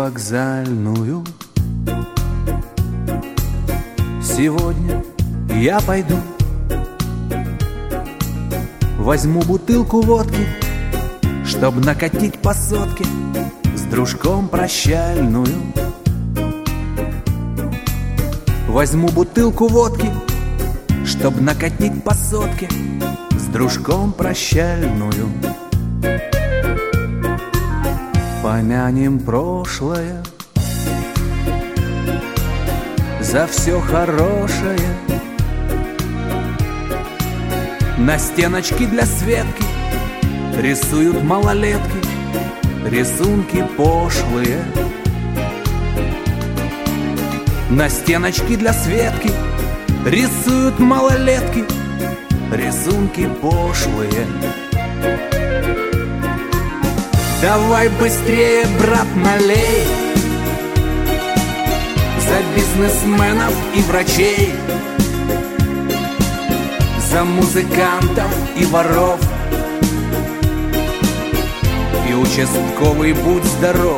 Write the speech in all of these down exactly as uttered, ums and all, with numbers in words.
привокзальную. Сегодня я пойду, возьму бутылку водки, чтоб накатить по сотке с дружком прощальную. Возьму бутылку водки, чтоб накатить по сотке с дружком прощальную. Помянем прошлое, за все хорошее. На стеночке для Светки рисуют малолетки рисунки пошлые. На стеночке для Светки рисуют малолетки рисунки пошлые. Давай быстрее, брат, налей за бизнесменов и врачей, за музыкантов и воров. И участковый, будь здоров.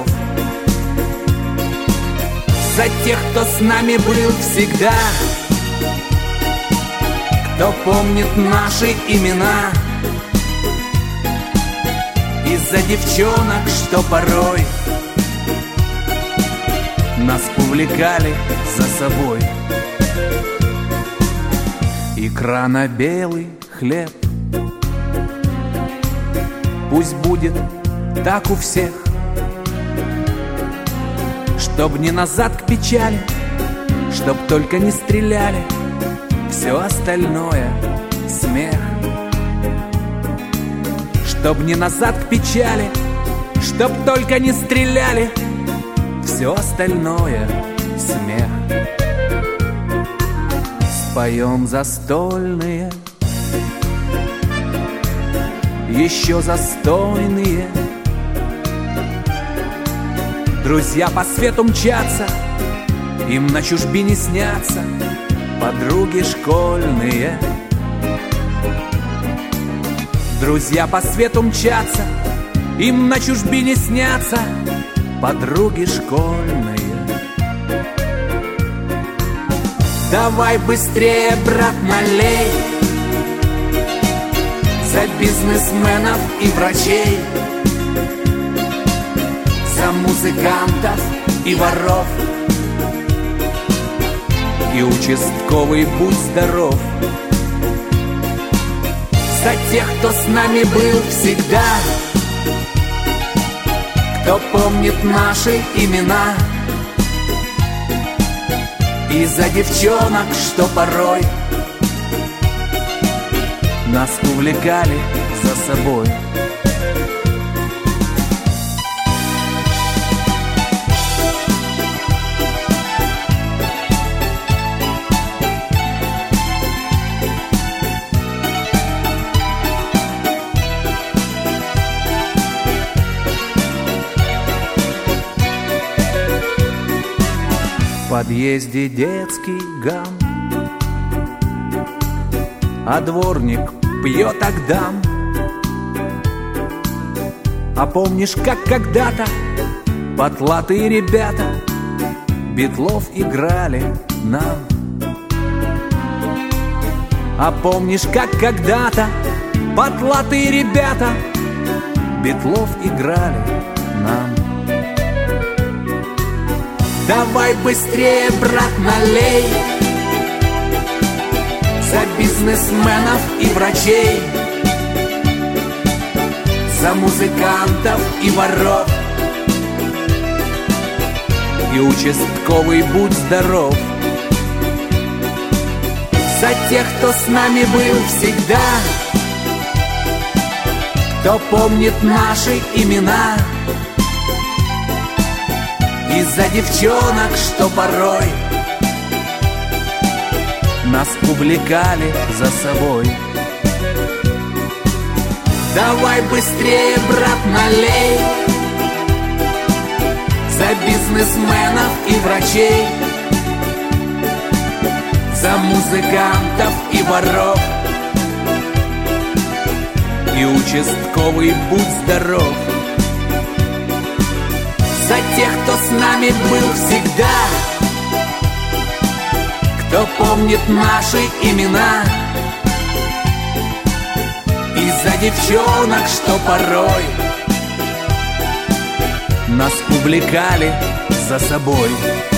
За тех, кто с нами был всегда, кто помнит наши имена. И за девчонок, что порой нас увлекали за собой. Икра на белый хлеб, пусть будет так у всех, чтоб не назад к печали, чтоб только не стреляли, все остальное смех. Чтоб не назад к печали, чтоб только не стреляли, все остальное смех. Споем застольные, еще застойные. Друзья по свету мчатся, им на чужбине снятся подруги школьные. Друзья по свету мчатся, им на чужбине снятся подруги школьные. Давай быстрее, брат, налей за бизнесменов и врачей, за музыкантов и воров. И участковый, будь здоров. За тех, кто с нами был всегда, кто помнит наши имена. И за девчонок, что порой нас увлекали за собой. В подъезде детский гам, а дворник пьет агдам. А помнишь, как когда-то потлатые ребята Битлов играли нам? А помнишь, как когда-то потлатые ребята Битлов играли нам? Давай быстрее, брат, налей за бизнесменов и врачей, за музыкантов и воров. И участковый, будь здоров. За тех, кто с нами был всегда, кто помнит наши имена. И за девчонок, что порой нас увлекали за собой. Давай быстрее, брат, налей за бизнесменов и врачей, за музыкантов и воров. И участковый, будь здоров. За тех, кто с нами был всегда, кто помнит наши имена, и за девчонок, что порой нас увлекали за собой.